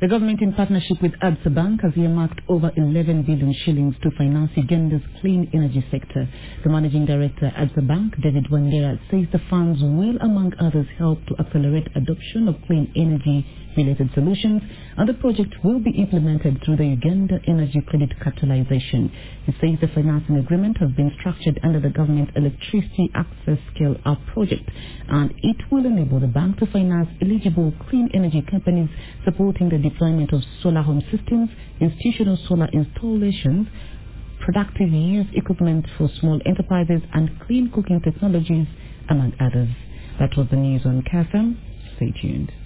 The government, in partnership with Absa Bank, has earmarked over 11 billion shillings to finance Uganda's clean energy sector. The managing director at Absa Bank, David Wandera, says the funds will, among others, help to accelerate adoption of clean energy-related solutions, and the project will be implemented through the Uganda Energy Credit Capitalization. He says the financing agreement has been structured under the government Electricity Access Scale-Up project, and it will enable the bank to finance eligible clean energy companies supporting the deployment of solar home systems, institutional solar installations, productive use equipment for small enterprises, and clean cooking technologies, among others. That was the news on KFM. Stay tuned.